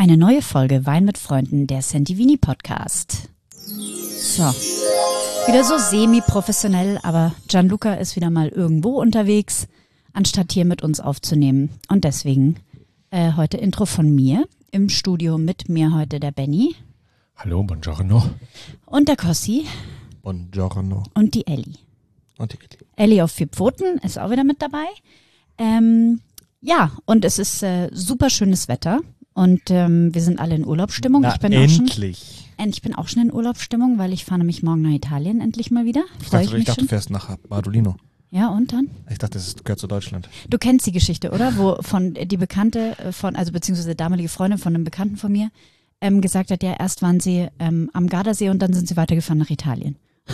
Eine neue Folge Wein mit Freunden, der Sentivini Podcast. So, wieder so semi-professionell, aber Gianluca ist wieder mal irgendwo unterwegs, anstatt hier mit uns aufzunehmen. Und deswegen heute Intro von mir. Im Studio mit mir heute der Benny. Hallo, buongiorno. Und der Kossi. Buongiorno. Und die Elli. Und die Elli. Elli auf 4 Pfoten ist auch wieder mit dabei. Ja, und es ist super schönes Wetter. Und wir sind alle in Urlaubsstimmung. Na, Ich bin auch schon in Urlaubsstimmung, weil ich fahre nämlich morgen nach Italien endlich mal wieder. Ich dachte, du fährst nach Bardolino. Ja, und dann? Ich dachte, das gehört zu Deutschland. Du kennst die Geschichte, oder? Wo von die Bekannte von, also beziehungsweise damalige Freundin von einem Bekannten von mir, gesagt hat, ja, erst waren sie am Gardasee und dann sind sie weitergefahren nach Italien.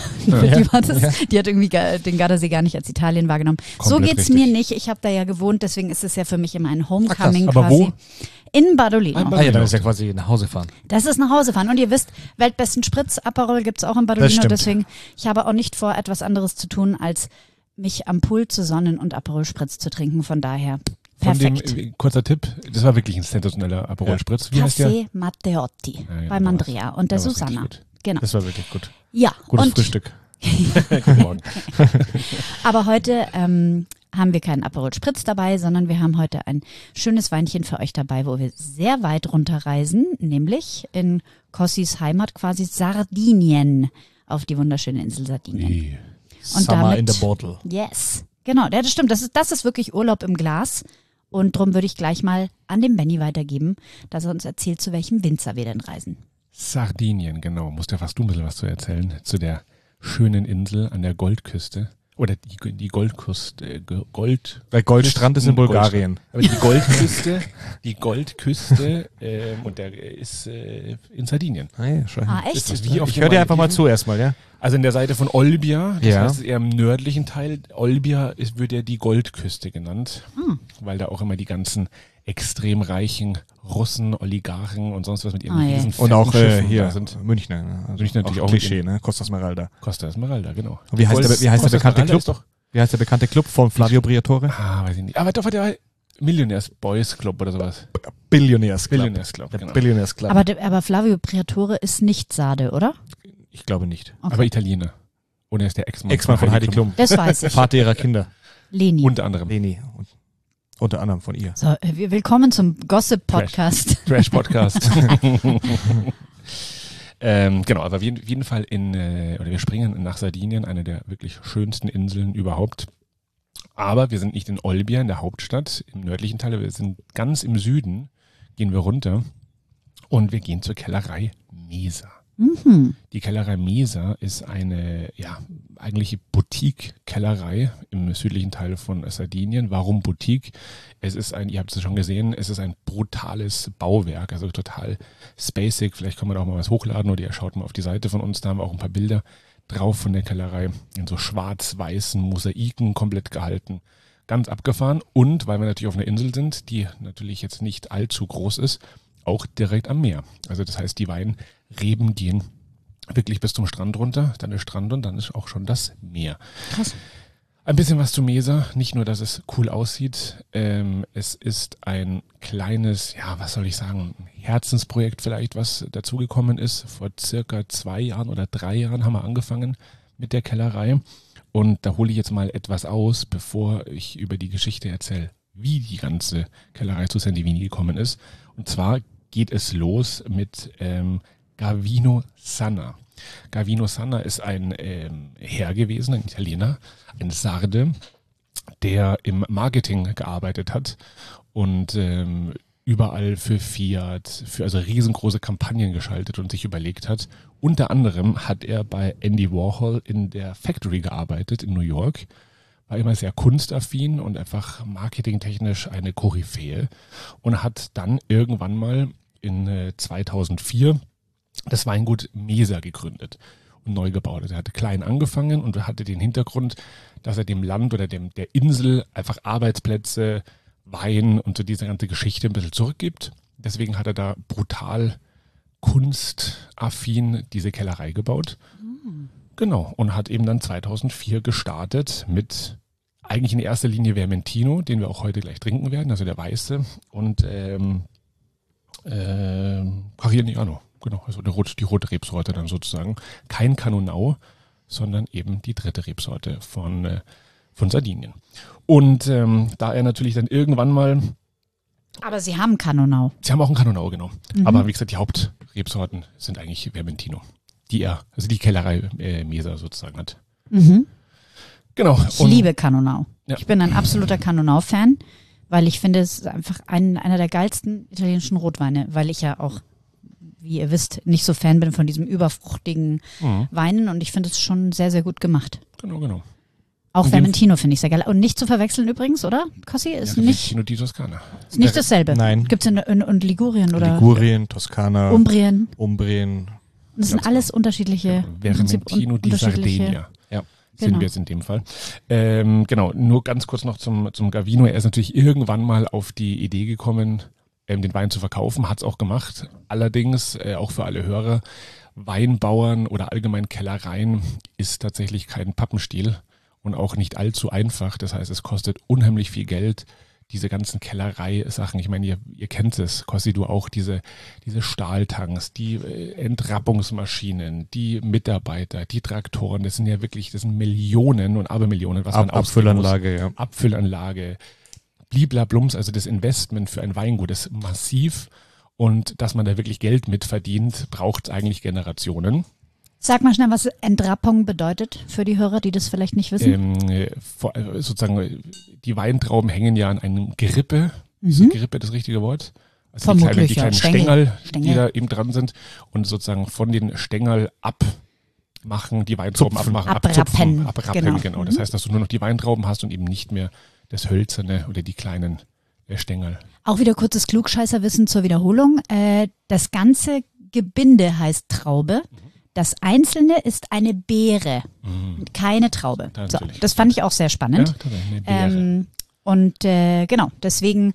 Die hat irgendwie den Gardasee gar nicht als Italien wahrgenommen. Komplett so geht's mir nicht. Ich habe da ja gewohnt, deswegen ist es ja für mich immer ein Homecoming aber quasi. Wo? In Bardolino. Ja, dann ist ja quasi nach Hause fahren. Das ist nach Hause fahren. Und ihr wisst, weltbesten Spritz, Aperol gibt's auch in Bardolino. Deswegen, ich habe auch nicht vor, etwas anderes zu tun, als mich am Pool zu sonnen und Aperol Spritz zu trinken. Von daher perfekt. Von dem, kurzer Tipp, das war wirklich ein sensationeller Aperol Spritz. Wie heißt der? Café Matteotti beim Andrea und der Susanna. Genau. Das war wirklich gut. Ja. Gutes Frühstück. Guten Morgen. Aber heute haben wir keinen Aperol Spritz dabei, sondern wir haben heute ein schönes Weinchen für euch dabei, wo wir sehr weit runterreisen, nämlich in Kossis Heimat quasi Sardinien, auf die wunderschöne Insel Sardinien. Und Summer damit, in the bottle. Yes, genau, ja, das stimmt. Das ist wirklich Urlaub im Glas. Und darum würde ich gleich mal an den Benny weitergeben, dass er uns erzählt, zu welchem Winzer wir denn reisen. Sardinien, genau. Musst ja fast du ein bisschen was zu erzählen. Zu der schönen Insel an der Goldküste. Oder die Goldküste. Der Goldstrand ist in Bulgarien. Aber die Goldküste und der ist in Sardinien. Echt? Ich höre dir einfach mal zu erstmal, ja? Also in der Seite von Olbia, das heißt eher im nördlichen Teil. Olbia wird ja die Goldküste genannt, weil da auch immer die ganzen extrem reichen Russen, Oligarchen und sonst was mit ihren riesen und auch Schiffen hier da sind. Münchner. Ne? Also München natürlich auch Klischee, ne? Costa Smeralda. Costa Smeralda, genau. Und wie heißt der bekannte Club? Wie heißt der bekannte Club von Flavio Briatore? Weiß ich nicht. Aber doch war der Millionaires Boys Club oder sowas. Billionaires Club. Genau. Billionaires Club. Aber Flavio Briatore ist nicht Sade, oder? Ich glaube nicht. Okay. Aber Italiener. Und er ist der Ex-Mann von Heidi Klum. Das weiß ich. Vater ihrer Kinder. Leni. Unter anderem. Leni. Unter anderem von ihr. So, willkommen zum Gossip-Podcast. Trash-Podcast. Genau, aber auf jeden Fall wir springen nach Sardinien, eine der wirklich schönsten Inseln überhaupt. Aber wir sind nicht in Olbia, in der Hauptstadt, im nördlichen Teil, wir sind ganz im Süden, gehen wir runter und wir gehen zur Kellerei Mesa. Mhm. Die Kellerei Mesa ist eine, eigentliche Boutique-Kellerei im südlichen Teil von Sardinien. Warum Boutique? Es ist ihr habt es schon gesehen, es ist ein brutales Bauwerk, also total spacig. Vielleicht kann man da auch mal was hochladen oder ihr schaut mal auf die Seite von uns, da haben wir auch ein paar Bilder drauf von der Kellerei. In so schwarz-weißen Mosaiken komplett gehalten. Ganz abgefahren und, weil wir natürlich auf einer Insel sind, die natürlich jetzt nicht allzu groß ist, auch direkt am Meer. Also das heißt, die Weinreben gehen wirklich bis zum Strand runter, dann ist Strand und dann ist auch schon das Meer. Krass. Ein bisschen was zu Mesa, nicht nur, dass es cool aussieht, es ist ein kleines, was soll ich sagen, Herzensprojekt vielleicht, was dazugekommen ist. Vor circa 2 Jahren oder 3 Jahren haben wir angefangen mit der Kellerei und da hole ich jetzt mal etwas aus, bevor ich über die Geschichte erzähle, wie die ganze Kellerei zu Sentivini gekommen ist. Und zwar geht es los mit Gavino Sanna. Gavino Sanna ist ein Herr gewesen, ein Italiener, ein Sarde, der im Marketing gearbeitet hat und überall für Fiat, für also riesengroße Kampagnen geschaltet und sich überlegt hat. Unter anderem hat er bei Andy Warhol in der Factory gearbeitet in New York, war immer sehr kunstaffin und einfach marketingtechnisch eine Koryphäe und hat dann irgendwann mal in 2004 das Weingut Mesa gegründet und neu gebaut. Also er hatte klein angefangen und hatte den Hintergrund, dass er dem Land oder der Insel einfach Arbeitsplätze, Wein und so diese ganze Geschichte ein bisschen zurückgibt. Deswegen hat er da brutal kunstaffin diese Kellerei gebaut. Genau, und hat eben dann 2004 gestartet mit eigentlich in erster Linie Vermentino, den wir auch heute gleich trinken werden, also der Weiße. Und Carignano, genau, also die rote Rebsorte dann sozusagen. Kein Cannonau, sondern eben die dritte Rebsorte von Sardinien. Und da er natürlich dann irgendwann mal... Aber Sie haben Cannonau. Sie haben auch einen Cannonau, genau. Aber wie gesagt, die Hauptrebsorten sind eigentlich Vermentino, also die Kellerei Mesa sozusagen hat. Mhm. Genau. Ich liebe Cannonau. Ja. Ich bin ein absoluter Cannonau-Fan, weil ich finde, es ist einfach einer der geilsten italienischen Rotweine, weil ich ja auch, wie ihr wisst, nicht so Fan bin von diesem überfruchtigen Weinen und ich finde es schon sehr, sehr gut gemacht. Genau. Auch Vermentino finde ich sehr geil. Und nicht zu verwechseln übrigens, oder? Cossi ist nicht Vermentino di Toscana. Ist nicht dasselbe. Nein. Gibt es in Ligurien oder Ligurien, Toskana, Umbrien. Das sind alles unterschiedliche. Vermentino di Sardegna. Ja, sind wir jetzt in dem Fall. Genau, nur ganz kurz noch zum Gavino. Er ist natürlich irgendwann mal auf die Idee gekommen, den Wein zu verkaufen, hat es auch gemacht. Allerdings, auch für alle Hörer, Weinbauern oder allgemein Kellereien ist tatsächlich kein Pappenstiel. Und auch nicht allzu einfach. Das heißt, es kostet unheimlich viel Geld, diese ganzen Kellerei-Sachen. Ich meine, ihr kennt es, Kossi, du auch, diese Stahltanks, die Entrappungsmaschinen, die Mitarbeiter, die Traktoren. Das sind Millionen und Abermillionen, was man Abfüllanlage, ja. Abfüllanlage, bliblablums, also das Investment für ein Weingut ist massiv. Und dass man da wirklich Geld mit verdient, braucht es eigentlich Generationen. Sag mal schnell, was Entrappung bedeutet für die Hörer, die das vielleicht nicht wissen. Sozusagen, die Weintrauben hängen ja an einem Gerippe. Ist Gerippe das richtige Wort? Also die kleinen Stängel, die da eben dran sind. Und sozusagen von den Stängel abmachen, die Weintrauben abrappen. Genau. Das heißt, dass du nur noch die Weintrauben hast und eben nicht mehr das hölzerne oder die kleinen Stängel. Auch wieder kurzes Klugscheißerwissen zur Wiederholung. Das ganze Gebinde heißt Traube. Das Einzelne ist eine Beere, keine Traube. So, das fand ich auch sehr spannend. Ja, eine Beere. Genau, deswegen,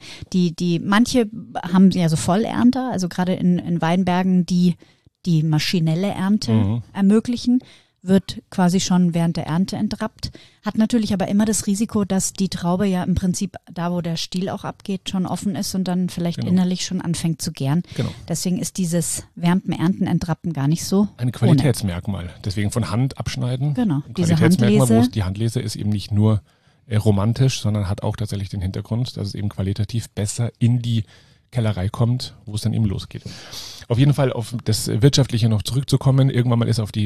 manche haben ja so Vollernter, also gerade in Weinbergen, die maschinelle Ernte ermöglichen, wird quasi schon während der Ernte entrappt. Hat natürlich aber immer das Risiko, dass die Traube ja im Prinzip da, wo der Stiel auch abgeht, schon offen ist und dann vielleicht innerlich schon anfängt zu gären. Genau. Deswegen ist dieses Wärmen, Ernten, Entrappen gar nicht so ein Qualitätsmerkmal. Deswegen von Hand abschneiden. Genau. Ein Diese Qualitätsmerkmal, Handlese. wo die Handlese ist eben nicht nur romantisch, sondern hat auch tatsächlich den Hintergrund, dass es eben qualitativ besser in die Kellerei kommt, wo es dann eben losgeht. Auf jeden Fall auf das Wirtschaftliche noch zurückzukommen. Irgendwann mal ist auf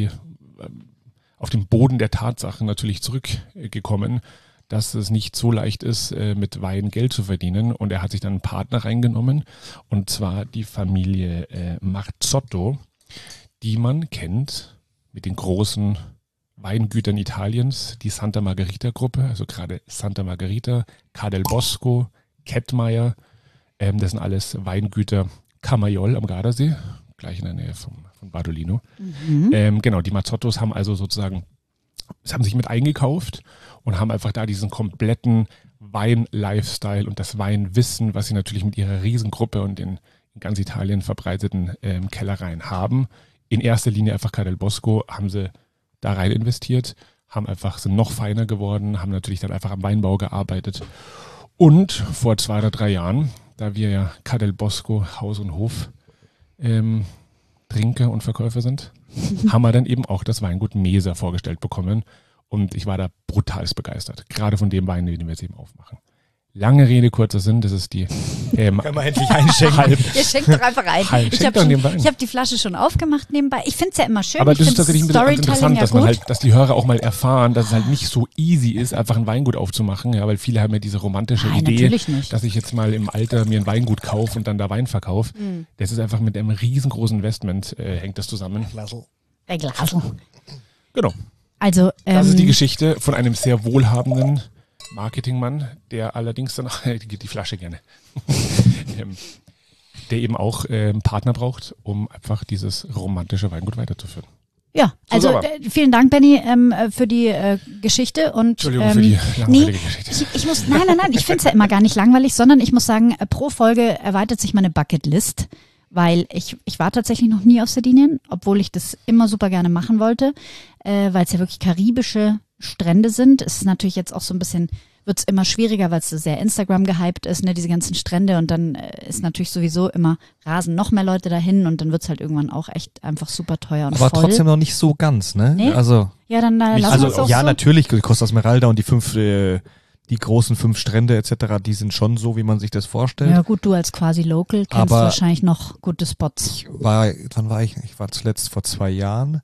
den Boden der Tatsachen natürlich zurückgekommen, dass es nicht so leicht ist, mit Wein Geld zu verdienen. Und er hat sich dann einen Partner reingenommen, und zwar die Familie Marzotto, die man kennt mit den großen Weingütern Italiens, die Santa Margherita-Gruppe, also gerade Santa Margherita, Ca' del Bosco, Kettmeier, das sind alles Weingüter Camaiol am Gardasee, gleich in der Nähe von Bardolino. Genau, die Marzottos haben also sozusagen, haben sich mit eingekauft und haben einfach da diesen kompletten Wein-Lifestyle und das Weinwissen, was sie natürlich mit ihrer Riesengruppe und in ganz Italien verbreiteten Kellereien haben. In erster Linie einfach Ca' del Bosco haben sie da rein investiert, sind noch feiner geworden, haben natürlich dann einfach am Weinbau gearbeitet. Und vor 2 oder 3 Jahren, da wir ja Ca' del Bosco Haus und Hof Trinker und Verkäufer sind, haben wir dann eben auch das Weingut Mesa vorgestellt bekommen. Und ich war da brutalst begeistert. Gerade von dem Wein, den wir jetzt eben aufmachen. Lange Rede, kurzer Sinn, das ist die... Kann man endlich einschenken. Ihr schenkt doch einfach ein. Ich habe die Flasche schon aufgemacht nebenbei. Ich finde es ja immer schön. Aber das ist tatsächlich ein bisschen interessant, dass die Hörer auch mal erfahren, dass es halt nicht so easy ist, einfach ein Weingut aufzumachen. Ja, weil viele haben ja diese romantische Idee, dass ich jetzt mal im Alter mir ein Weingut kaufe und dann da Wein verkaufe. Das ist einfach mit einem riesengroßen Investment, hängt das zusammen. Der Glasl. Genau. Also, das ist die Geschichte von einem sehr wohlhabenden Marketingmann, der allerdings dann, die Flasche gerne, der eben auch einen Partner braucht, um einfach dieses romantische Weingut weiterzuführen. Ja, also vielen Dank, Benni, für die Geschichte. Und, Entschuldigung für die langweilige Geschichte. Nein, ich finde es ja immer gar nicht langweilig, sondern ich muss sagen, pro Folge erweitert sich meine Bucketlist, weil ich war tatsächlich noch nie auf Sardinien, obwohl ich das immer super gerne machen wollte, weil es ja wirklich karibische Strände sind. Es ist natürlich jetzt auch so ein bisschen wird es immer schwieriger, weil es so sehr Instagram gehypt ist, ne, diese ganzen Strände und dann ist natürlich sowieso immer rasen noch mehr Leute dahin und dann wird es halt irgendwann auch echt einfach super teuer und Aber voll. trotzdem noch nicht so ganz, ne? Nee? Also, Ja, dann lassen wir es also auch ja, so. natürlich, Costa Smeralda und die großen 5 Strände etc., die sind schon so, wie man sich das vorstellt. Ja gut, du als quasi Local kennst Aber wahrscheinlich noch gute Spots. Wann war ich? Ich war zuletzt vor 2 Jahren.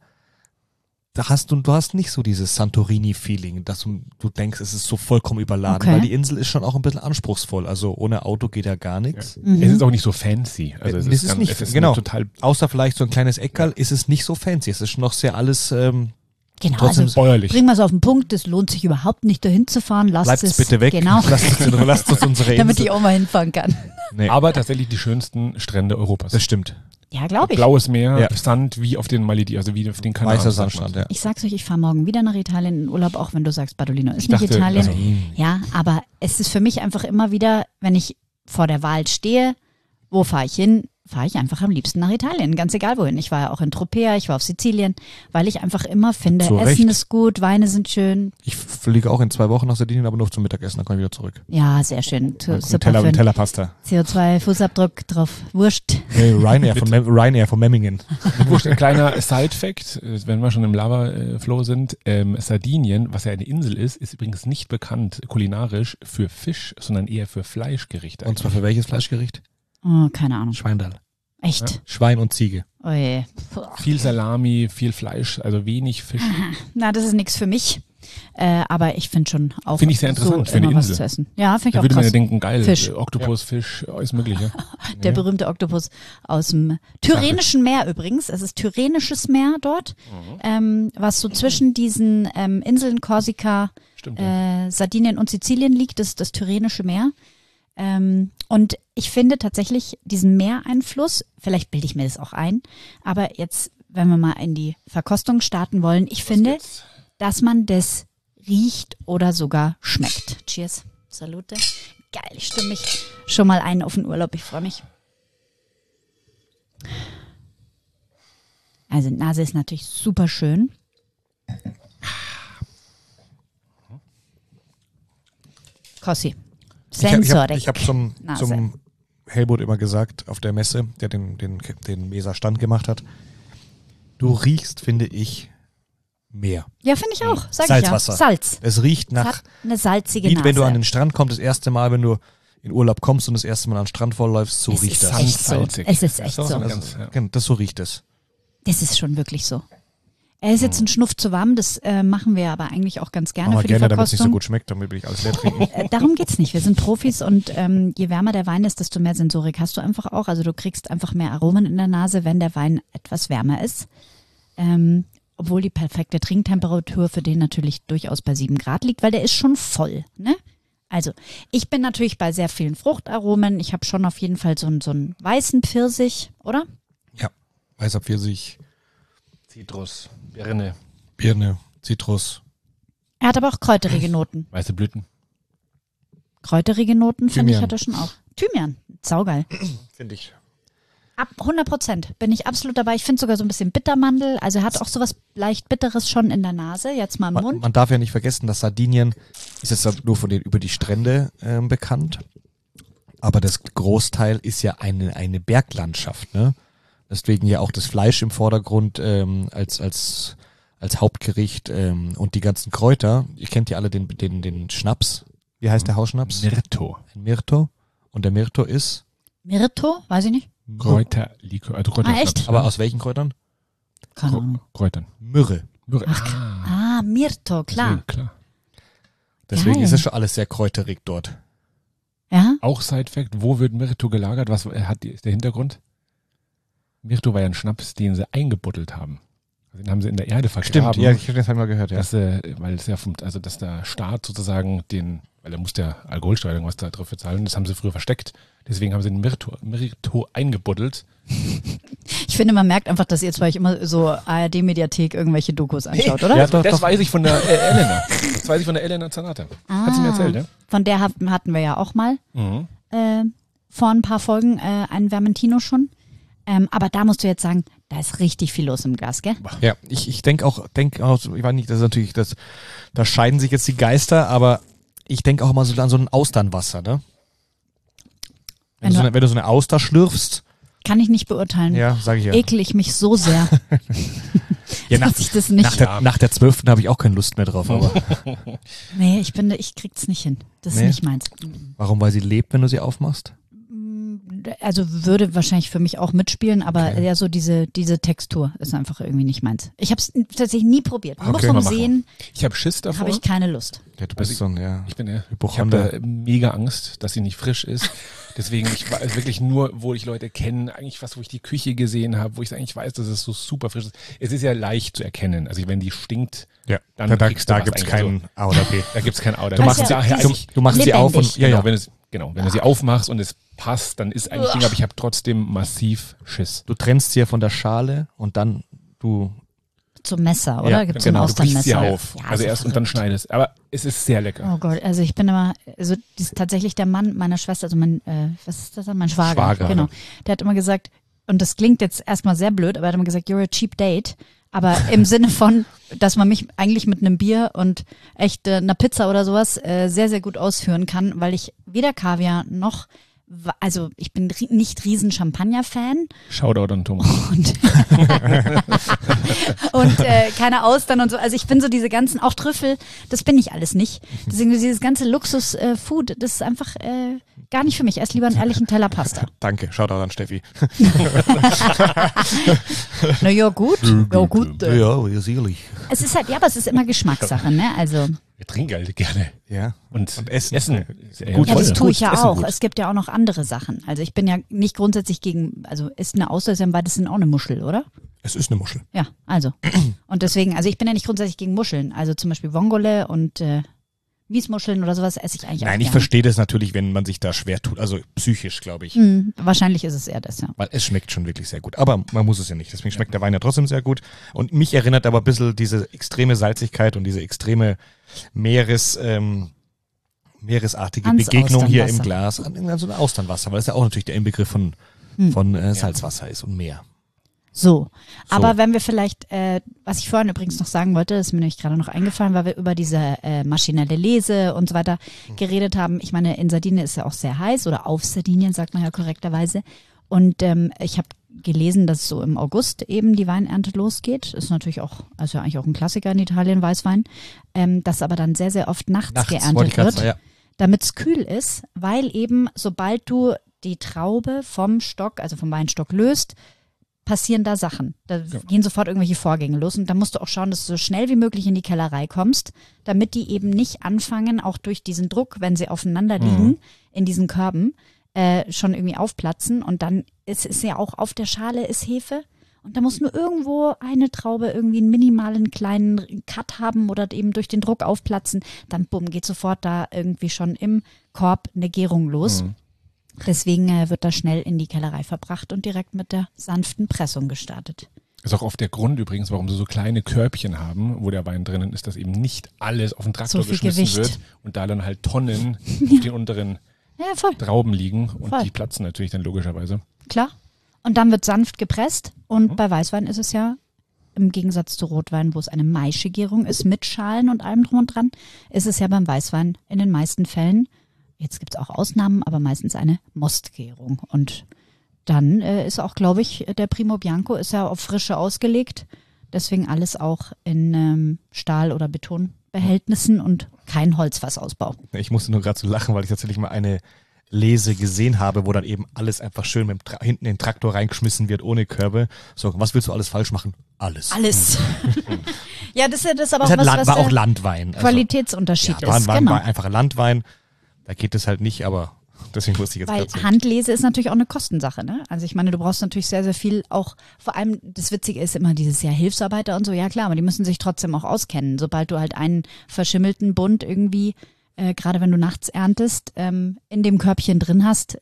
Du hast nicht so dieses Santorini-Feeling, dass du denkst, es ist so vollkommen überladen, Okay. weil die Insel ist schon auch ein bisschen anspruchsvoll. Also ohne Auto geht ja gar nichts. Mhm. Es ist auch nicht so fancy. Also es ist nicht, es ist genau. total Außer vielleicht so ein kleines Eckerl ist es nicht so fancy. Es ist noch sehr alles Genau, trotzdem also bäuerlich. bringen wir es auf den Punkt, es lohnt sich überhaupt nicht dahin zu fahren, lasst bleibt es bitte weg. Genau, Lasst uns unsere Insel. damit ich auch mal hinfahren kann. Nee, Aber tatsächlich die schönsten Strände Europas. das stimmt. Ja, glaube ich. Blaues Meer, Ja. Sand wie auf den Malediven, also wie auf den Kanaren. Weißer sagt man. Sandstrand, ja. Ich sag's euch, ich fahre morgen wieder nach Italien in Urlaub, auch wenn du sagst, Badolino ist Ich nicht dachte, Italien. also, Ja, aber es ist für mich einfach immer wieder, wenn ich vor der Wahl stehe, wo fahre ich hin? Fahre ich einfach am liebsten nach Italien, ganz egal wohin. Ich war ja auch in Tropea, ich war auf Sizilien, weil ich einfach immer finde, Zu Essen Recht. ist gut, Weine sind schön. Ich fliege auch in 2 Wochen nach Sardinien, aber nur zum Mittagessen, dann komme ich wieder zurück. Ja, sehr schön. Ein Super für den Teller Pasta. CO2-Fußabdruck drauf. Wurscht. Nee, Ryanair von Memmingen. Wurscht, ein kleiner Side-Fact, wenn wir schon im Lava-Flow sind. Sardinien, was ja eine Insel ist übrigens nicht bekannt kulinarisch für Fisch, sondern eher für Fleischgerichte. Und zwar für welches Fleischgericht? Oh, keine Ahnung. Schweindal. Echt? Schwein und Ziege. Oh je. Puh. Viel Salami, viel Fleisch, also wenig Fisch. Na, das ist nichts für mich. Aber ich finde schon auch Finde ich sehr interessant so für eine immer was Insel. zu essen. Ja, finde ich Da auch würde man ja krass. denken, geil, Fisch. Oktopus, Fisch, alles Mögliche. Der berühmte Oktopus aus dem Tyrrhenischen Meer übrigens. Es ist Tyrrhenisches Meer dort, was so zwischen diesen Inseln Korsika, Stimmt. Sardinien und Sizilien liegt, das ist das Tyrrhenische Meer. Und ich finde tatsächlich diesen Meereinfluss, vielleicht bilde ich mir das auch ein, aber jetzt, wenn wir mal in die Verkostung starten wollen, ich finde, dass man das riecht oder sogar schmeckt. Cheers. Salute. Geil, ich stimme mich schon mal ein auf den Urlaub, ich freue mich. Also Nase ist natürlich super schön. Kossi. Sensorik. Ich hab zum Nase. Helmut immer gesagt, auf der Messe, der den Mesa-Stand gemacht hat, du riechst, finde ich, Meer. Ja, finde ich auch. Sag Salzwasser. ich ja. Salz. Es riecht Es nach, hat eine salzige wie Nase. wenn du an den Strand kommst, das erste Mal, wenn du in Urlaub kommst und das erste Mal an den Strand vorläufst, so es riecht ist das. echt so. Salzig. Es ist echt So, so. ganz, ja. Das so riecht es. Das ist schon wirklich so. Er ist jetzt ein Schnuff zu warm, das machen wir aber eigentlich auch ganz gerne Aber für die gerne, damit es nicht so Verkostung. gut schmeckt, damit will ich alles leer trinken. Darum geht's nicht. Wir sind Profis und je wärmer der Wein ist, desto mehr Sensorik hast du einfach auch. Also du kriegst einfach mehr Aromen in der Nase, wenn der Wein etwas wärmer ist. Obwohl die perfekte Trinktemperatur für den natürlich durchaus bei 7 Grad liegt, weil der ist schon voll. Ne? Also ich bin natürlich bei sehr vielen Fruchtaromen. Ich habe schon auf jeden Fall so einen weißen Pfirsich, oder? Ja, weißer Pfirsich, Zitrus, Birne, Birne, Zitrus. Er hat aber auch kräuterige Noten. weiße Blüten. Kräuterige Noten, finde ich, Thymian. hat er schon auch. Thymian, saugeil. Finde ich. Ab 100% bin ich absolut dabei. Ich finde sogar so ein bisschen Bittermandel. Also er hat auch sowas leicht Bitteres schon in der Nase, jetzt mal im Mund. Man darf ja nicht vergessen, dass Sardinien ist jetzt nur über die Strände bekannt. Aber das Großteil ist ja eine Berglandschaft, ne? Deswegen ja auch das Fleisch im Vordergrund als Hauptgericht und die ganzen Kräuter. Ihr kennt ja alle den Schnaps. Wie heißt der Hausschnaps? Mirto. Ein Myrto. Und der Myrto ist Mirto, weiß ich nicht. Kräuterlikör, also Kräuterschnaps. echt? aber aus welchen Kräutern? Keine Ahnung. Kräutern. Myrrhe. Ah, Mirto, klar. Klar. Deswegen Geil. ist es schon alles sehr kräuterig dort. Ja? Auch Side-Fact, wo wird Mirto gelagert? Was ist der Hintergrund? Mirto war ja ein Schnaps, den sie eingebuddelt haben. Also den haben sie in der Erde vergraben. ich habe das einmal gehört, ja. Dass, weil es ja dass der Staat sozusagen weil er muss ja Alkoholsteuer irgendwas da drauf bezahlen, das haben sie früher versteckt. Deswegen haben sie den Mirto eingebuddelt. Ich finde, man merkt einfach, dass ihr jetzt, weil ich immer so ARD-Mediathek irgendwelche Dokus anschaut, oder? Ja, doch, Das doch. weiß ich von der Elena. Das weiß ich von der Elena Zanata. Hat sie mir erzählt, ne? Von der hatten wir ja auch mal vor ein paar Folgen einen Vermentino schon. Aber da musst du jetzt sagen, da ist richtig viel los im Glas, gell? Ja, ich denke auch, ich weiß nicht, das ist natürlich, da scheiden sich jetzt die Geister, aber ich denke auch mal so an so ein Austernwasser, ne? Wenn Wenn du so eine Auster schlürfst. Kann ich nicht beurteilen. Ja, sag ich ja. Ekel ich mich so sehr, Ja, dass ich das nicht... nach der 12. habe ich auch keine Lust mehr drauf, aber Nee, ich krieg's nicht hin. Das ist Nee. nicht meins. warum? Weil sie lebt, wenn du sie aufmachst? Also würde wahrscheinlich für mich auch mitspielen, aber Okay. eher so diese Textur ist einfach irgendwie nicht meins. Ich habe es tatsächlich nie probiert. Nur Okay. vom Mal machen. Sehen Ich habe Schiss davor. habe ich keine Lust. Ja, du bist so ein, Ich habe Hypochonder. da mega Angst, dass sie nicht frisch ist. Deswegen, ich weiß wirklich nur, wo ich Leute kenne, eigentlich fast, wo ich die Küche gesehen habe, wo ich eigentlich weiß, dass es so super frisch ist. Es ist ja leicht zu erkennen. Also wenn die stinkt, Ja, dann da kriegst du was gibt's eigentlich. kein A oder B. Da gibt's kein Auto. Du machst machst, sie- du machst sie auf und lebendig. Wenn du sie aufmachst und es passt, dann ist eigentlich Ding, aber ich habe trotzdem massiv Schiss. du trennst sie ja von der Schale und dann Zum Messer, oder? Ja, Gibt es Genau, ein du brichst sie Austernmesser? auf. Ja, Also so erst und dann verrückt. schneidest. Aber es ist sehr lecker. Oh Gott, also ich bin immer, also das ist tatsächlich der Mann meiner Schwester, also mein, was ist das dann? Mein Schwager. Schwager, Genau. ja. Der hat immer gesagt, und das klingt jetzt erstmal sehr blöd, aber er hat immer gesagt, you're a cheap date. Aber im Sinne von, dass man mich eigentlich mit einem Bier und echt einer Pizza oder sowas sehr, sehr gut ausführen kann, weil ich weder Kaviar noch, also ich bin nicht riesen Champagner-Fan Shoutout an Thomas. und keine Austern und so. Also ich bin so diese ganzen, auch Trüffel, das bin ich alles nicht. Deswegen dieses ganze Luxus-Food, das ist einfach gar nicht für mich. Erst lieber einen ehrlichen Teller Pasta. danke, Shoutout an Steffi. Na ja, gut. Ja, gut. Ja, sicherlich. Es ist halt, ja, aber es ist immer Geschmackssache, ne? Also, Wir trinken halt gerne. Ja. Und Essen. Ist Gut, ja, das voll. tue ich ja Essen auch. gut. Es gibt ja auch noch andere Sachen. Also ich bin ja nicht grundsätzlich gegen, also ist eine Auster, ist ja im weitesten auch eine Muschel, oder? Es ist eine Muschel. Ja, also. Und deswegen, also ich bin ja nicht grundsätzlich gegen Muscheln. Also zum Beispiel Vongole und Miesmuscheln oder sowas esse ich eigentlich auch Nein, ich gerne. verstehe das natürlich, wenn man sich da schwer tut. Also psychisch, glaube ich. Wahrscheinlich ist es eher das, ja. Weil es schmeckt schon wirklich sehr gut. Aber man muss es ja nicht. Deswegen schmeckt der Wein ja trotzdem sehr gut. Und mich erinnert aber ein bisschen diese extreme Salzigkeit und diese extreme meeresartige Ans Begegnung hier im Austernwasser. Glas an so ein Austernwasser, weil es ja auch natürlich der Inbegriff von Salzwasser ist und Meer. So, aber wenn wir vielleicht, was ich vorhin übrigens noch sagen wollte, das ist mir nämlich gerade noch eingefallen, weil wir über diese maschinelle Lese und so weiter geredet haben. Ich meine, in Sardinien ist ja auch sehr heiß oder auf Sardinien, sagt man ja korrekterweise. Und ich habe gelesen, dass so im August eben die Weinernte losgeht. Ist natürlich auch, also eigentlich auch ein Klassiker in Italien, Weißwein. Das aber dann sehr, sehr oft nachts wollte geerntet ich grad wird, sagen, ja. damit es kühl ist, weil eben sobald du die Traube vom Stock, also vom Weinstock löst, passieren da Sachen. Da gehen sofort irgendwelche Vorgänge los und da musst du auch schauen, dass du so schnell wie möglich in die Kellerei kommst, damit die eben nicht anfangen, auch durch diesen Druck, wenn sie aufeinander liegen, in diesen Körben, schon irgendwie aufplatzen und dann ist ja auch auf der Schale ist Hefe und da muss nur irgendwo eine Traube irgendwie einen minimalen kleinen Cut haben oder eben durch den Druck aufplatzen, dann bumm, geht sofort da irgendwie schon im Korb eine Gärung los. Deswegen wird das schnell in die Kellerei verbracht und direkt mit der sanften Pressung gestartet. ist auch oft der Grund übrigens, warum sie so kleine Körbchen haben, wo der Wein drinnen ist, dass eben nicht alles auf den Traktor So viel geschmissen Gewicht. wird und da dann halt Tonnen auf den unteren Ja, voll, Trauben liegen und Voll. die platzen natürlich dann logischerweise. klar. Und dann wird sanft gepresst und bei Weißwein ist es ja im Gegensatz zu Rotwein, wo es eine Maischegärung ist mit Schalen und allem drum und dran, ist es ja beim Weißwein in den meisten Fällen, jetzt gibt es auch Ausnahmen, aber meistens eine Mostgärung. Und dann ist auch, glaube ich, der Primo Bianco ist ja auf Frische ausgelegt. Deswegen alles auch in Stahl- oder Betonbehältnissen und kein Holzfassausbau. Ich musste nur gerade so lachen, weil ich tatsächlich mal eine Lese gesehen habe, wo dann eben alles einfach schön hinten in den Traktor reingeschmissen wird, ohne Körbe. So, was willst du alles falsch machen? Alles. Alles. Ja, das ist aber Das auch was, was war auch der Landwein. Also, Qualitätsunterschied ja, ist. war Genau. einfacher Landwein. Da geht es halt nicht, aber deswegen wusste ich jetzt Weil gerade so. Handlese ist natürlich auch eine Kostensache, ne? Also ich meine, du brauchst natürlich sehr, sehr viel, auch vor allem das Witzige ist immer dieses Jahr Hilfsarbeiter und so, ja klar, aber die müssen sich trotzdem auch auskennen. Sobald du halt einen verschimmelten Bund irgendwie, gerade wenn du nachts erntest, in dem Körbchen drin hast,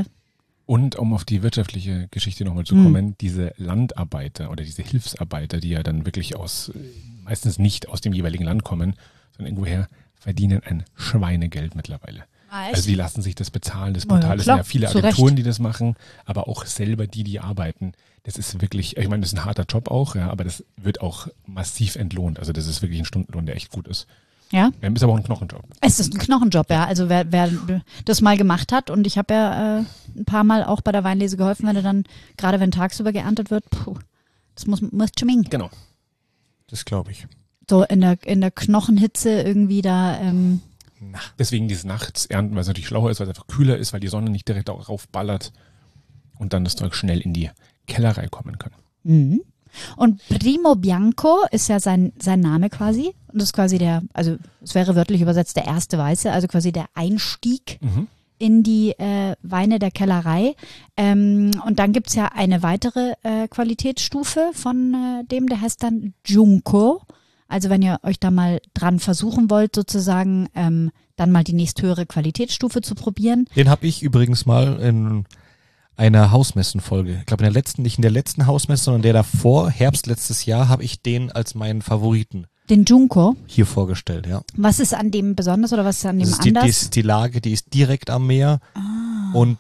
Und um auf die wirtschaftliche Geschichte nochmal zu kommen, diese Landarbeiter oder diese Hilfsarbeiter, die ja dann wirklich meistens nicht aus dem jeweiligen Land kommen, sondern irgendwoher, verdienen ein Schweinegeld mittlerweile. Also die lassen sich das bezahlen, das Na ja, Portal, es klar, sind ja viele zu Agenturen, Recht. die das machen, aber auch selber die arbeiten. Das ist wirklich, ich meine, das ist ein harter Job auch, ja, aber das wird auch massiv entlohnt. Also das ist wirklich ein Stundenlohn, der echt gut ist. Ja? Ist aber auch ein Knochenjob. Es ist ein Knochenjob, ja. Also wer das mal gemacht hat, und ich habe ja ein paar Mal auch bei der Weinlese geholfen, wenn du dann, gerade wenn tagsüber geerntet wird, das muss schwingen. Genau. Das glaube ich. So in der Knochenhitze irgendwie da. Deswegen dieses Nachts ernten, weil es natürlich schlauer ist, weil es einfach kühler ist, weil die Sonne nicht direkt darauf ballert und dann das Zeug schnell in die Kellerei kommen kann. Mhm. Und Primo Bianco ist ja sein Name quasi. Und das ist quasi es wäre wörtlich übersetzt der erste Weiße, also quasi der Einstieg in die Weine der Kellerei. Und dann gibt's ja eine weitere Qualitätsstufe von dem, der heißt dann Giunco. Also wenn ihr euch da mal dran versuchen wollt, sozusagen, dann mal die nächsthöhere Qualitätsstufe zu probieren. Den habe ich übrigens mal in einer Hausmessenfolge. Ich glaube nicht in der letzten Hausmesse, sondern der davor, Herbst letztes Jahr, habe ich den als meinen Favoriten Den Giunco. hier vorgestellt, ja. Was ist an dem besonders oder was ist an dem Das anders? ist die Lage, die ist direkt am Meer. Und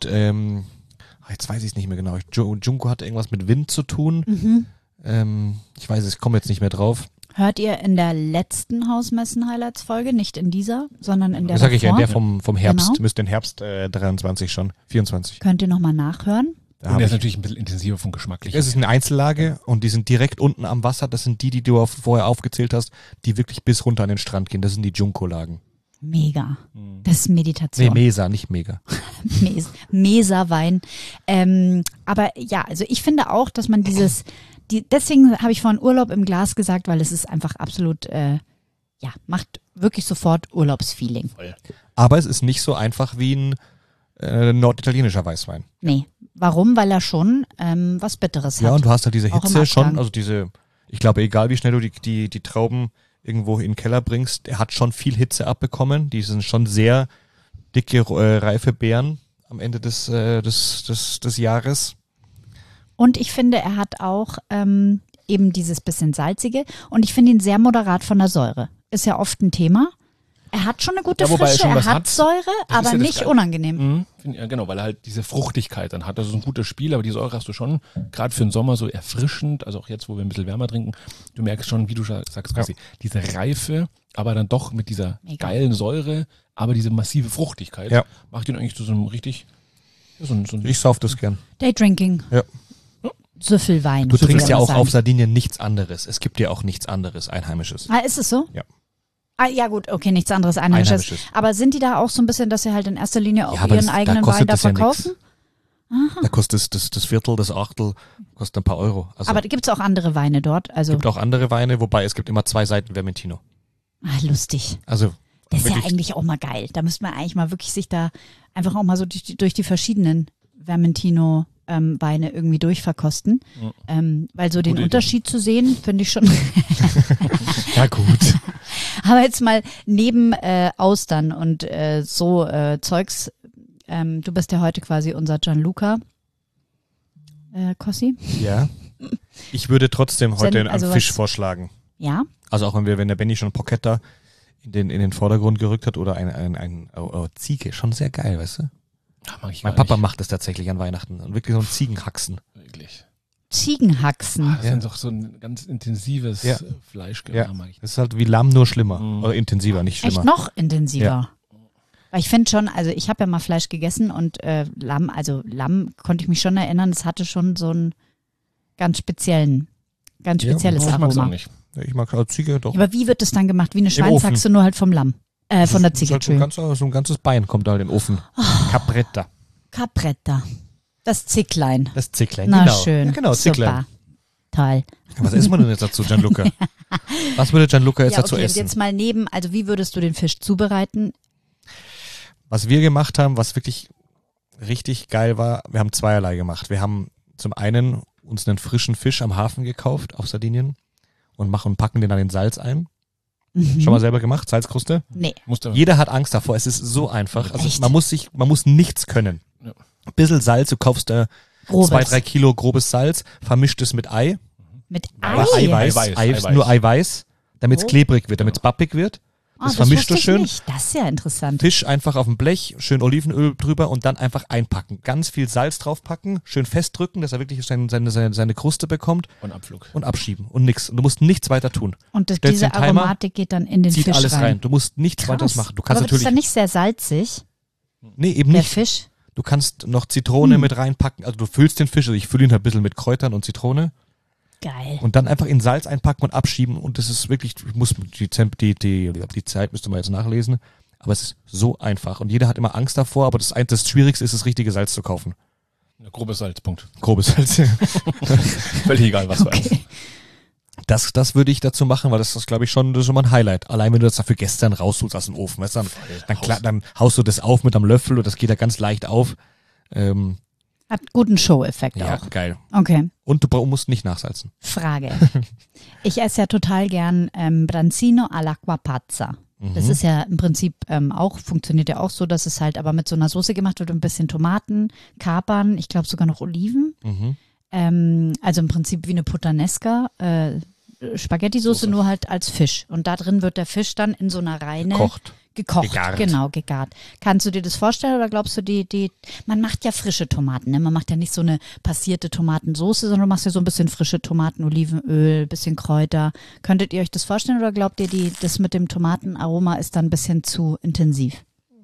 jetzt weiß ich es nicht mehr genau. Giunco hat irgendwas mit Wind zu tun. Ich weiß es, ich komme jetzt nicht mehr drauf. Hört ihr in der letzten Hausmessen-Highlights-Folge, nicht in dieser, sondern in der Das sage ich ja, in davor. der vom Herbst. Genau. Müsste in Herbst 23 schon, 24. Könnt ihr nochmal nachhören. Da Und hab der ist ich- natürlich ein bisschen intensiver vom Geschmacklich. Es ist eine Einzellage und die sind direkt unten am Wasser. Das sind die du vorher aufgezählt hast, die wirklich bis runter an den Strand gehen. Das sind die Giunco-Lagen. Mega. Das ist Meditation. Nee, Mesa, nicht mega. Mesa-Wein. Aber ja, also ich finde auch, dass man deswegen habe ich vorhin Urlaub im Glas gesagt, weil es ist einfach absolut, macht wirklich sofort Urlaubsfeeling. Aber es ist nicht so einfach wie ein norditalienischer Weißwein. Nee. Warum? Weil er schon was Bitteres Ja, hat. und du hast halt diese Auch im Hitze schon, Abgang. also ich glaube, egal wie schnell du die Trauben irgendwo in den Keller bringst, er hat schon viel Hitze abbekommen. Die sind schon sehr dicke, reife Beeren am Ende des Jahres. Und ich finde, er hat auch eben dieses bisschen salzige, und ich finde ihn sehr moderat von der Säure. Ist ja oft ein Thema. Er hat schon eine gute Ja, wobei er Frische, schon er was hat hat. Säure, Das ist aber ja das nicht Geile. unangenehm. Ja, genau, weil er halt diese Fruchtigkeit dann hat. Das ist ein gutes Spiel, aber die Säure hast du schon, gerade für den Sommer so erfrischend, also auch jetzt, wo wir ein bisschen wärmer trinken, du merkst schon, wie du sagst, quasi diese Reife, aber dann doch mit dieser Mega. geilen Säure, aber diese massive Fruchtigkeit, Ja. macht ihn eigentlich zu so einem richtig, so ein Ich sauf das gern. Daydrinking. Ja. Süffelwein. Du trinkst würde ja man auch sagen. auf Sardinien nichts anderes. Es gibt ja auch nichts anderes Einheimisches. Ah, ist es so? Ja. Ah, ja gut, okay, nichts anderes Einheimisches. Einheimisches. Aber sind die da auch so ein bisschen, dass sie halt in erster Linie auch Ja, aber ihren da eigenen kostet Wein da das ja verkaufen? Da kostet das Viertel, das Achtel, kostet ein paar Euro. Also Aber gibt es auch andere Weine dort? Also, es gibt auch andere Weine, wobei es gibt immer 2 Seiten Vermentino. lustig. Also Das ist ja wirklich, eigentlich auch mal geil. Da müsste man eigentlich mal wirklich sich da einfach auch mal so durch die verschiedenen Vermentino-Weine irgendwie durchverkosten. Weil so den Idee. Unterschied zu sehen, finde ich schon. ja gut. Aber jetzt mal neben Austern und Zeugs, du bist ja heute quasi unser Gianluca Cossi. Ja. Ich würde trotzdem heute einen also Fisch was- vorschlagen. Ja, Also auch wenn der Benny schon Porchetta in den Vordergrund gerückt hat oder ein Ziege, schon sehr geil, weißt du? Ach, mag ich Mein gar Papa nicht. macht das tatsächlich an Weihnachten. Und wirklich so ein Ziegenhaxen. Wirklich. Ziegenhaxen. Das Ja. ist doch so ein ganz intensives Ja. Fleischgericht, Ja. mag ich. Das ist halt wie Lamm, nur schlimmer. Mhm. Oder intensiver, nicht schlimmer. Echt noch intensiver. Weil ich finde schon, also ich habe ja mal Fleisch gegessen und Lamm konnte ich mich schon erinnern, es hatte schon so ein ganz spezielles Ich mag es auch Aroma. nicht. Ja, ich mag halt Ziege doch. Aber wie wird das dann gemacht? Wie eine Ofen. Schweinshaxe, nur halt vom Lamm. Von der Das ist Ziege, halt so, Entschuldigung. so ein ganzes Bein kommt da in den Ofen. Capretta. Capretta. Das Zicklein. Das Zicklein, Na genau. schön. Ja, genau, Zicklein. Super. Toll. Was isst man denn jetzt dazu, Gianluca? Was würde Gianluca jetzt Ja, dazu okay, und essen? jetzt mal also wie würdest du den Fisch zubereiten? Was wir gemacht haben, was wirklich richtig geil war, wir haben zweierlei gemacht. Wir haben zum einen uns einen frischen Fisch am Hafen gekauft auf Sardinien und packen den dann in Salz ein. Schon mal selber gemacht, Salzkruste? Nee. Jeder hat Angst davor, es ist so einfach. Also Echt? man muss nichts können. Ja. Ein bisschen Salz, du kaufst Grobes. 2-3 Kilo grobes Salz, vermischt es mit Ei. Mit Oder Ei. Eiweiß. Eiweiß. Nur Eiweiß, damit es Oh. klebrig wird, damit es bappig wird. Das vermischt du schön. Nicht. Das ist ja interessant. Fisch einfach auf dem Blech, schön Olivenöl drüber und dann einfach einpacken. Ganz viel Salz draufpacken, schön festdrücken, dass er wirklich seine Kruste bekommt. Und Abflug. Und abschieben und nix. Und du musst nichts weiter tun. Und Stellst diese den Timer, Aromatik geht dann in den zieht Fisch alles rein. Du musst nichts Krass. weiteres machen. Du kannst Aber das ist natürlich. dann nicht sehr salzig, Nee, eben der nicht. Fisch. Du kannst noch Zitrone mit reinpacken. Also du füllst den Fisch, also ich fülle ihn halt ein bisschen mit Kräutern und Zitrone. Geil. Und dann einfach in Salz einpacken und abschieben. Und das ist wirklich, ich muss die Zeit müsste man jetzt nachlesen. Aber es ist so einfach. Und jeder hat immer Angst davor, aber das Schwierigste ist, das richtige Salz zu kaufen. Grobes Salz, Punkt. Grobes Salz. Völlig egal, was du einst. Das würde ich dazu machen, weil das ist, glaube ich, das ist schon mal ein Highlight. Allein wenn du das dafür gestern rausholst aus dem Ofen, weißt du, dann haust du das auf mit einem Löffel und das geht da ganz leicht auf. Hat guten Show-Effekt Ja, auch. geil. Okay. Und du musst nicht nachsalzen. Frage. Ich esse ja total gern Branzino all'acqua pazza. Das ist ja im Prinzip funktioniert ja auch so, dass es halt aber mit so einer Soße gemacht wird, ein bisschen Tomaten, Kapern, ich glaube sogar noch Oliven. Also im Prinzip wie eine Puttanesca, Spaghetti-Soße, nur halt als Fisch. Und da drin wird der Fisch dann in so einer Reine gekocht. Gegart. Genau, gegart. Kannst du dir das vorstellen oder glaubst du, man macht ja frische Tomaten, ne? Man macht ja nicht so eine passierte Tomatensoße, sondern du machst ja so ein bisschen frische Tomaten, Olivenöl, bisschen Kräuter. Könntet ihr euch das vorstellen oder glaubt ihr, das mit dem Tomatenaroma ist dann ein bisschen zu intensiv?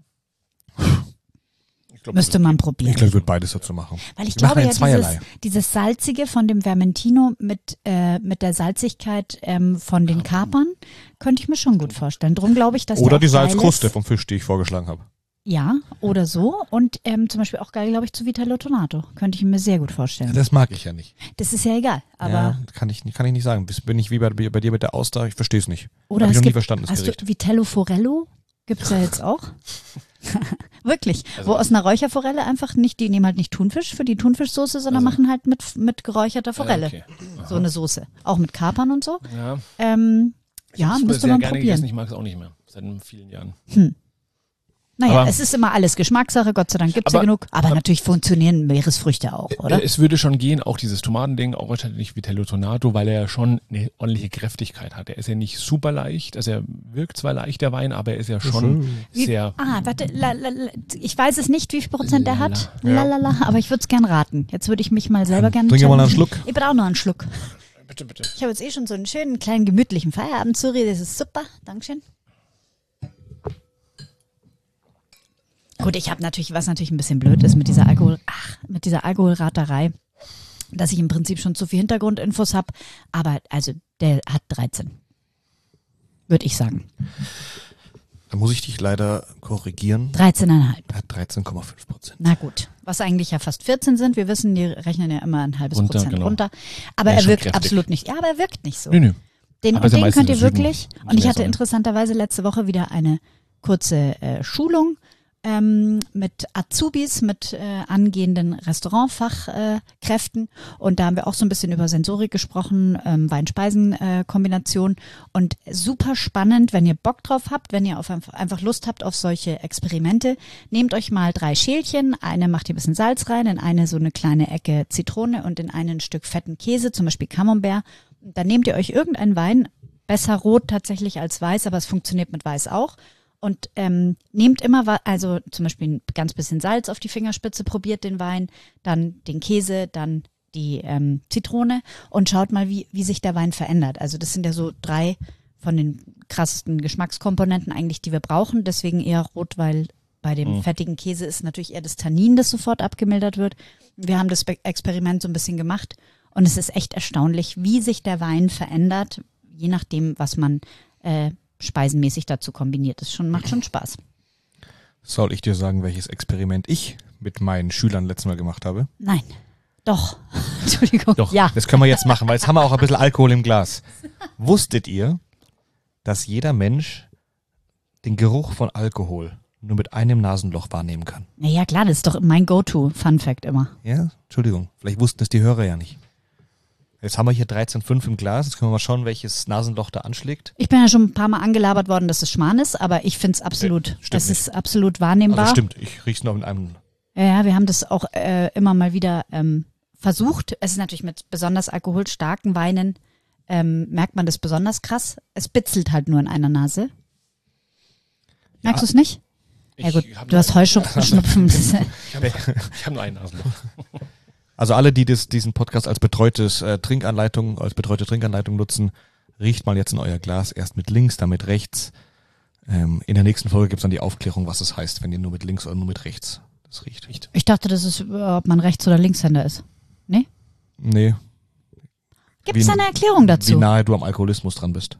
Müsste man probieren. Ich glaube, ich würde beides dazu machen. Weil ich Wir machen glaube ja ja, zweierlei. dieses Salzige von dem Vermentino mit der Salzigkeit von den Kapern, könnte ich mir schon gut vorstellen. Drum glaube ich, dass Oder die der auch geil Salzkruste ist. vom Fisch, die ich vorgeschlagen habe. Ja, oder so. Und zum Beispiel auch geil, glaube ich, zu Vitello Tonato. Könnte ich mir sehr gut vorstellen. Das mag ich ja nicht. Das ist ja egal. Aber Ja, kann ich nicht sagen. Bin ich wie bei dir mit der Auster? Ich verstehe es nicht. oder Hab ich es noch nie gibt, verstanden, das hast Gericht. du Vitello Forello? Gibt's ja jetzt auch. Wirklich. Wo aus einer Räucherforelle einfach nicht, die nehmen halt nicht Thunfisch für die Thunfischsoße, sondern machen halt mit geräucherter Forelle. Okay. So eine Soße. Auch mit Kapern und so. Ja, Ja, ich müsste sehr man gerne probieren. gegessen. Ich mag es auch nicht mehr. Seit vielen Jahren. Naja, Aber- es ist immer alles Geschmackssache, Gott sei Dank gibt's ja Aber- genug. Aber natürlich funktionieren Meeresfrüchte auch, oder? Es würde schon gehen, auch dieses Tomatending, auch wahrscheinlich Vitello Tonato, weil er ja schon eine ordentliche Kräftigkeit hat. Er ist ja nicht super leicht, also er wirkt zwar leicht, der Wein, aber er ist ja schon sehr... Warte, ich weiß es nicht, wie viel Prozent er hat. Ja. Lalala, aber ich würde es gern raten. Jetzt würde ich mich mal selber gerne Trink mal einen challengen. Schluck. Ich brauche noch einen Schluck. Bitte, bitte. Ich habe jetzt schon so einen schönen, kleinen, gemütlichen Feierabend, Suri. Das ist super. Dankeschön. Gut, was natürlich ein bisschen blöd ist mit dieser Alkoholraterei, dass ich im Prinzip schon zu viel Hintergrundinfos habe. Aber also, der hat 13. Würde ich sagen. Da muss ich dich leider korrigieren. 13,5. Er hat 13,5%. Na gut, was eigentlich ja fast 14 sind. Wir wissen, die rechnen ja immer ein halbes Runter, Prozent genau. runter. Aber Ja, er schon wirkt kräftig. absolut nicht. Ja, aber er wirkt nicht so. Nö. Den Aber ist ja meistens könnt ihr im Süden wirklich. Und ich mehr hatte so. interessanterweise letzte Woche wieder eine kurze Schulung mit Azubis, mit angehenden Restaurantfachkräften. Und da haben wir auch so ein bisschen über Sensorik gesprochen, Wein-Speisen-Kombination. Und super spannend, wenn ihr Bock drauf habt, wenn ihr einfach Lust habt auf solche Experimente, nehmt euch mal 3 Schälchen. Eine macht ihr ein bisschen Salz rein, in eine so eine kleine Ecke Zitrone und in eine ein Stück fetten Käse, zum Beispiel Camembert. Dann nehmt ihr euch irgendeinen Wein, besser rot tatsächlich als weiß, aber es funktioniert mit weiß auch. Und nehmt immer, also zum Beispiel ein ganz bisschen Salz auf die Fingerspitze, probiert den Wein, dann den Käse, dann die Zitrone und schaut mal, wie sich der Wein verändert. Also das sind ja so 3 von den krassesten Geschmackskomponenten eigentlich, die wir brauchen. Deswegen eher rot, weil bei dem fettigen Käse ist natürlich eher das Tannin, das sofort abgemildert wird. Wir haben das Experiment so ein bisschen gemacht und es ist echt erstaunlich, wie sich der Wein verändert, je nachdem, was man speisenmäßig dazu kombiniert. Das macht schon Spaß. Soll ich dir sagen, welches Experiment ich mit meinen Schülern letztes Mal gemacht habe? Nein. Doch. Entschuldigung. Doch. Ja. Das können wir jetzt machen, weil jetzt haben wir auch ein bisschen Alkohol im Glas. Wusstet ihr, dass jeder Mensch den Geruch von Alkohol nur mit einem Nasenloch wahrnehmen kann? Naja, klar, das ist doch mein Go-To-Fun-Fact immer. Ja, Entschuldigung. Vielleicht wussten es die Hörer ja nicht. Jetzt haben wir hier 13,5 im Glas. Jetzt können wir mal schauen, welches Nasenloch da anschlägt. Ich bin ja schon ein paar Mal angelabert worden, dass es Schmarrn ist, aber ich finde es absolut, stimmt das nicht. ist absolut wahrnehmbar. Also stimmt, ich riech's noch mit einem. Ja, wir haben das auch immer mal wieder versucht. Es ist natürlich mit besonders alkoholstarken Weinen, merkt man das besonders krass. Es bitzelt halt nur in einer Nase. Merkst du es nicht? Ja gut, du hast Heuschnupfen. Ich hab nur ein Nasenloch. Also alle, die diesen Podcast als betreute Trinkanleitung nutzen, riecht mal jetzt in euer Glas erst mit links, dann mit rechts. In der nächsten Folge gibt's dann die Aufklärung, was es heißt, wenn ihr nur mit links oder nur mit rechts das riecht. Ich dachte, das ist, ob man Rechts- oder Linkshänder ist. Nee? Nee. Gibt es eine Erklärung dazu? Wie nahe du am Alkoholismus dran bist.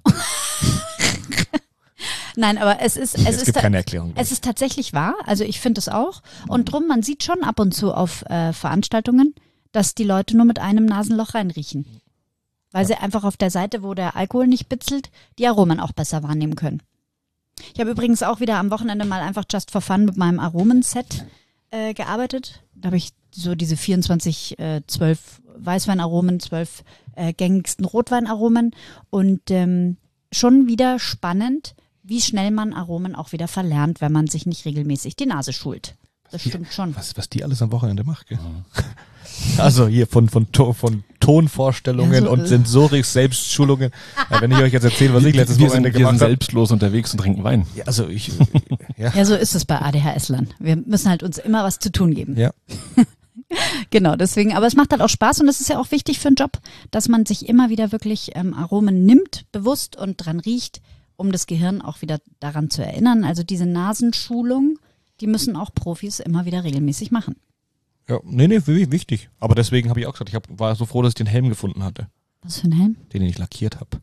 Nein, aber es gibt keine Erklärung. Es ist tatsächlich wahr, also ich finde es auch. Und drum, man sieht schon ab und zu auf Veranstaltungen, dass die Leute nur mit einem Nasenloch reinriechen. Weil sie einfach auf der Seite, wo der Alkohol nicht bitzelt, die Aromen auch besser wahrnehmen können. Ich habe übrigens auch wieder am Wochenende mal einfach just for fun mit meinem Aromenset gearbeitet. Da habe ich so diese 24, 12 Weißweinaromen, 12 gängigsten Rotweinaromen und schon wieder spannend, wie schnell man Aromen auch wieder verlernt, wenn man sich nicht regelmäßig die Nase schult. Das stimmt schon. Was die alles am Wochenende macht, gell? Also hier von Tonvorstellungen und Sensorik, Selbstschulungen. Ja, wenn ich euch jetzt erzähle, was ich letztes Wochenende gemacht habe. Wir sind selbstlos unterwegs und trinken Wein. Ja, also Ja, so ist es bei ADHS-Lern. Wir müssen halt uns immer was zu tun geben. Ja. Genau, deswegen, aber es macht halt auch Spaß und das ist ja auch wichtig für einen Job, dass man sich immer wieder wirklich Aromen nimmt, bewusst und dran riecht, um das Gehirn auch wieder daran zu erinnern. Also diese Nasenschulung, die müssen auch Profis immer wieder regelmäßig machen. Ja, nee, wichtig. Aber deswegen habe ich auch gesagt, war so froh, dass ich den Helm gefunden hatte. Was für ein Helm? Den ich lackiert habe.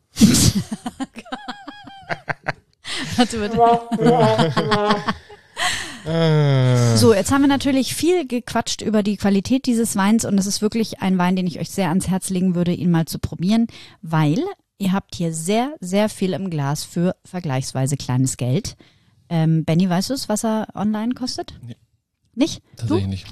So, jetzt haben wir natürlich viel gequatscht über die Qualität dieses Weins und es ist wirklich ein Wein, den ich euch sehr ans Herz legen würde, ihn mal zu probieren, weil ihr habt hier sehr, sehr viel im Glas für vergleichsweise kleines Geld. Benni, weißt du es, was er online kostet? Nee. Nicht? Tatsächlich nicht.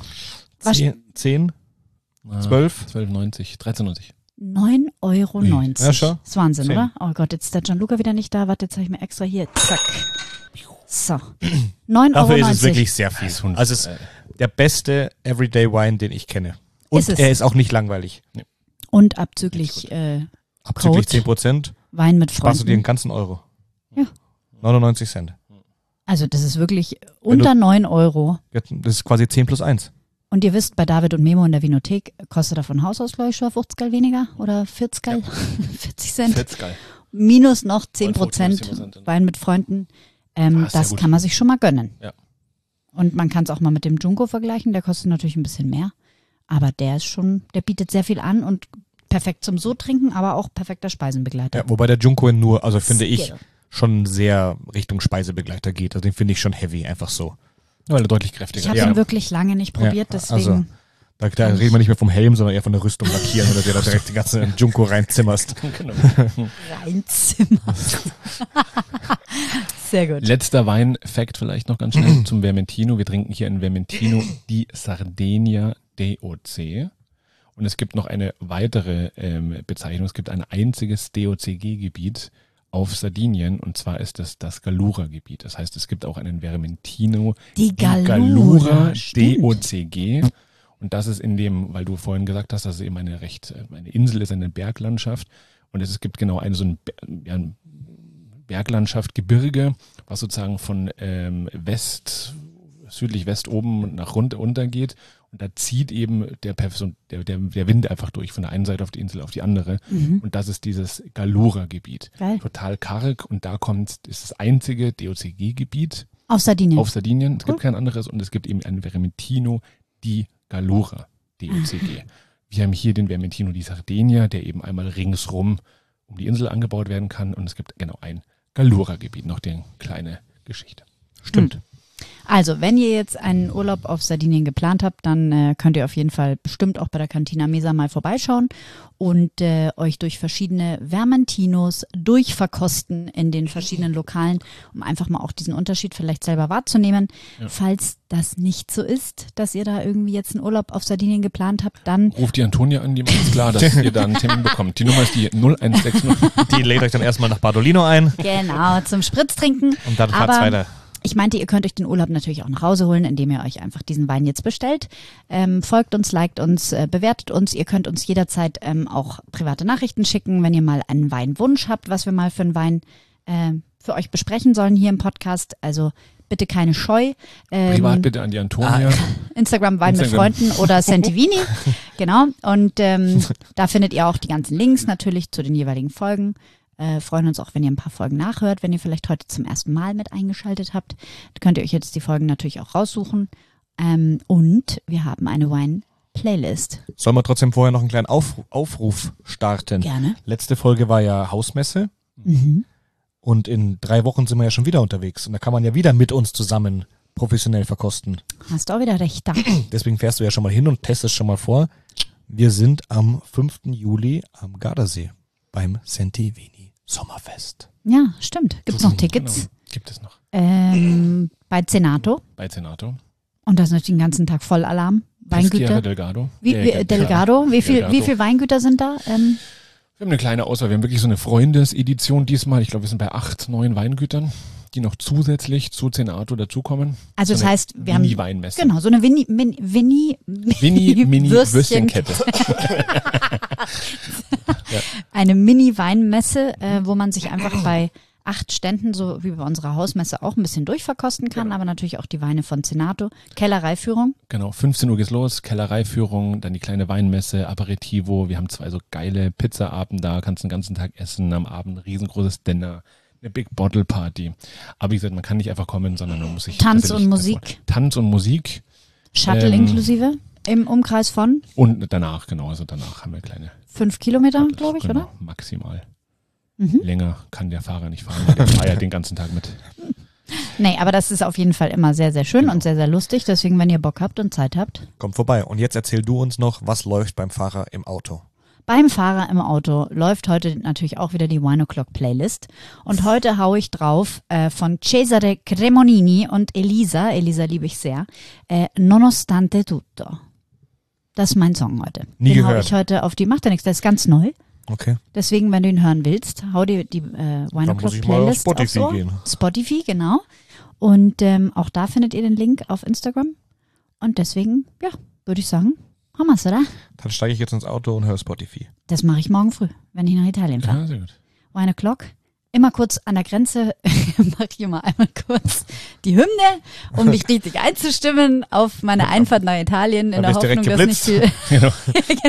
10? 12? 12,90, 13,90. 9,90 €. Ja, schon. Das ist Wahnsinn, 10. oder? Oh Gott, jetzt ist der Gianluca wieder nicht da. Warte, jetzt habe ich mir extra hier, zack. So, 9,90 €. Dafür ist es wirklich sehr viel. Das ist Also es ist der beste Everyday Wine, den ich kenne. Und Ist es. er ist auch nicht langweilig. Und abzüglich Abzüglich Code. 10% Wein mit sparst du dir einen Freunden. ganzen Euro. Ja. 99 Cent. Also das ist wirklich unter 9 €. Das ist quasi 10 plus 1. Und ihr wisst, bei David und Memo in der Vinothek kostet er von Haus aus, glaube ich, schon 50 weniger oder 40 40 Cent. Fetz geil. Minus noch 10% 10%. Wein mit Freunden. ist Das sehr gut. kann man sich schon mal gönnen. Ja. Und man kann es auch mal mit dem Junko vergleichen, der kostet natürlich ein bisschen mehr. Aber der bietet sehr viel an und perfekt zum So-Trinken, aber auch perfekter Speisenbegleiter. Ja, wobei der Junko nur, also finde ich, Skill. schon sehr Richtung Speisebegleiter geht. Also den finde ich schon heavy, einfach so. Weil er deutlich kräftiger Ich habe ist. ihn wirklich lange nicht probiert, Ja, deswegen. Da reden wir nicht mehr vom Helm, sondern eher von der Rüstung lackieren oder dir da direkt die ganze Junko reinzimmerst. Genau. Reinzimmerst. Sehr gut. Letzter Wein-Fact vielleicht noch ganz schnell zum Vermentino. Wir trinken hier in Vermentino die Sardegna DOC. Und es gibt noch eine weitere Bezeichnung. Es gibt ein einziges DOCG-Gebiet auf Sardinien und zwar ist das Gallura-Gebiet. Das heißt, es gibt auch einen Vermentino Die Gallura stimmt. DOCG. Und das ist in dem, weil du vorhin gesagt hast, dass es eben eine Insel ist, eine Berglandschaft. Und es gibt genau eine Berglandschaft, Gebirge, was sozusagen von südlich West oben nach runter geht. Und da zieht eben der Wind einfach durch, von der einen Seite auf die Insel auf die andere. Mhm. Und das ist dieses Gallura-Gebiet. Geil. Total karg. Und da ist das einzige DOCG-Gebiet Auf Sardinien. auf Sardinien. Es Cool. gibt kein anderes. Und es gibt eben ein Vermentino di Gallura, DOCG. Wir haben hier den Vermentino di Sardegna, der eben einmal ringsrum um die Insel angebaut werden kann. Und es gibt genau ein Gallura-Gebiet, noch die kleine Geschichte. Stimmt. Also, wenn ihr jetzt einen Urlaub auf Sardinien geplant habt, dann könnt ihr auf jeden Fall bestimmt auch bei der Cantina Mesa mal vorbeischauen und euch durch verschiedene Vermentinos durchverkosten in den verschiedenen Lokalen, um einfach mal auch diesen Unterschied vielleicht selber wahrzunehmen. Ja. Falls das nicht so ist, dass ihr da irgendwie jetzt einen Urlaub auf Sardinien geplant habt, dann Ruft die Antonia an, die macht es klar, dass ihr da einen Termin bekommt. Die Nummer ist die 0160. Die lädt euch dann erstmal nach Bardolino ein genau zum Spritz trinken. und dann fahrt's Aber weiter. ich meinte, ihr könnt euch den Urlaub natürlich auch nach Hause holen, indem ihr euch einfach diesen Wein jetzt bestellt. Folgt uns, liked uns, bewertet uns. Ihr könnt uns jederzeit auch private Nachrichten schicken, wenn ihr mal einen Weinwunsch habt, was wir mal für einen Wein für euch besprechen sollen hier im Podcast. Also bitte keine Scheu. Privat bitte an die Antonia. Instagram Wein mit Freunden oder Sentivini. Genau. Und da findet ihr auch die ganzen Links natürlich zu den jeweiligen Folgen. Freuen uns auch, wenn ihr ein paar Folgen nachhört. Wenn ihr vielleicht heute zum ersten Mal mit eingeschaltet habt, könnt ihr euch jetzt die Folgen natürlich auch raussuchen. Und wir haben eine Wine-Playlist. Sollen wir trotzdem vorher noch einen kleinen Aufruf starten? Gerne. Letzte Folge war ja Hausmesse. Mhm. Und in 3 Wochen sind wir ja schon wieder unterwegs. Und da kann man ja wieder mit uns zusammen professionell verkosten. Hast du auch wieder recht da. Deswegen fährst du ja schon mal hin und testest schon mal vor. Wir sind am 5. Juli am Gardasee beim Sentivini Sommerfest. Ja, stimmt. Gibt es noch Tickets? Genau. Gibt es noch. Bei Zenato. Bei Zenato. Und das ist natürlich den ganzen Tag Vollalarm. Weingüter. Delgado. Delgado. Wie viel Weingüter sind da? Wir haben eine kleine Auswahl. Wir haben wirklich so eine Freundesedition diesmal. Ich glaube, wir sind bei 8, 9 Weingütern, die noch zusätzlich zu Zenato dazukommen. Also so das heißt, wir haben Mini-Weinmesse. Genau, so eine Mini-Würstchenkette. Eine Mini-Weinmesse, wo man sich einfach bei 8 Ständen, so wie bei unserer Hausmesse, auch ein bisschen durchverkosten kann, aber natürlich auch die Weine von Zenato. Kellereiführung. Genau, 15 Uhr geht's los, Kellereiführung, dann die kleine Weinmesse, Aperitivo. Wir haben 2 so geile Pizzaabend da, kannst den ganzen Tag essen, am Abend ein riesengroßes Dinner, eine Big Bottle Party. Aber wie gesagt, man kann nicht einfach kommen, sondern man muss sich Tanz und Musik. Tanz und Musik. Shuttle inklusive im Umkreis von? Und danach, genau, also danach haben wir kleine 5 Kilometer, glaube ich, genau, oder? Maximal. Länger kann der Fahrer nicht fahren, weil der feiert den ganzen Tag mit. Nee, aber das ist auf jeden Fall immer sehr, sehr schön und sehr, sehr lustig. Deswegen, wenn ihr Bock habt und Zeit habt. Kommt vorbei. Und jetzt erzähl du uns noch, was läuft beim Fahrer im Auto. Beim Fahrer im Auto läuft heute natürlich auch wieder die Wine O'Clock Playlist. Und heute haue ich drauf von Cesare Cremonini und Elisa liebe ich sehr, Nonostante Tutto. Das ist mein Song heute. Nie Den hau gehört. ich heute auf die, macht ja nichts, der ist ganz neu. Okay. Deswegen, wenn du ihn hören willst, hau dir die Wine Dann muss O'Clock ich mal auf Playlist Spotify aufs Ohr. gehen. Spotify, genau. Und auch da findet ihr den Link auf Instagram. Und deswegen, ja, würde ich sagen, haben wir's, oder? Dann steige ich jetzt ins Auto und höre Spotify. Das mache ich morgen früh, wenn ich nach Italien fahre. Ja, sehr gut. Wine O'Clock. Immer kurz an der Grenze, mache ich immer einmal kurz die Hymne, um mich richtig einzustimmen auf meine Einfahrt nach Italien, in Dann der bist Hoffnung, direkt dass nicht viel... Genau.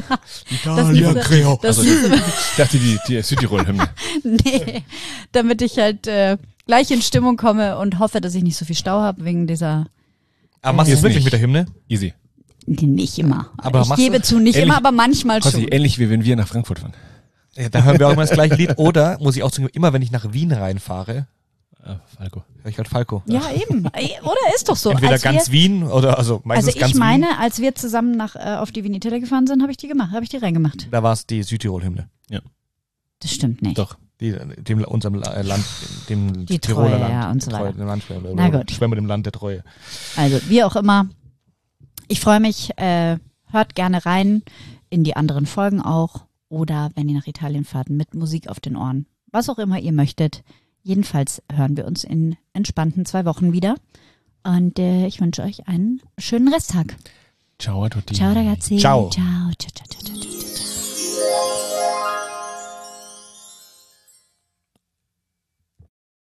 genau. Italia, Creo. Das Ich dachte, die Südtirol-Hymne. nee, damit ich halt gleich in Stimmung komme und hoffe, dass ich nicht so viel Stau habe wegen dieser... Aber machst du es Ist wirklich nicht. mit der Hymne? Easy. Nicht immer. Aber Ich machst gebe du- zu, nicht Ähnlich- immer, aber manchmal Quasi schon. ähnlich wie wenn wir nach Frankfurt fahren. Ja, da hören wir auch immer das gleiche Lied. Oder, muss ich auch sagen, immer wenn ich nach Wien reinfahre, Falco. höre ich halt Falco. Ja, eben. Oder ist doch so. Entweder Als ganz Wien oder also meistens also ganz ich meine, Wien. als wir zusammen auf die Vinitilla gefahren sind, habe ich die gemacht, habe ich die reingemacht. Da war es die Südtirol-Hymne. Das stimmt nicht. Doch. Unserem Land, dem Die Tiroler Treue, Land. ja, und so Die Treue, weiter. dem Land, Na gut. Schwemme dem Land der Treue. Also, wie auch immer, ich freue mich, hört gerne rein in die anderen Folgen auch oder wenn ihr nach Italien fahrt, mit Musik auf den Ohren. Was auch immer ihr möchtet. Jedenfalls hören wir uns in entspannten 2 Wochen wieder und ich wünsche euch einen schönen Resttag. Ciao a tutti. Ciao ragazzi. Ciao. Ciao. Ciao, ciao, ciao, ciao.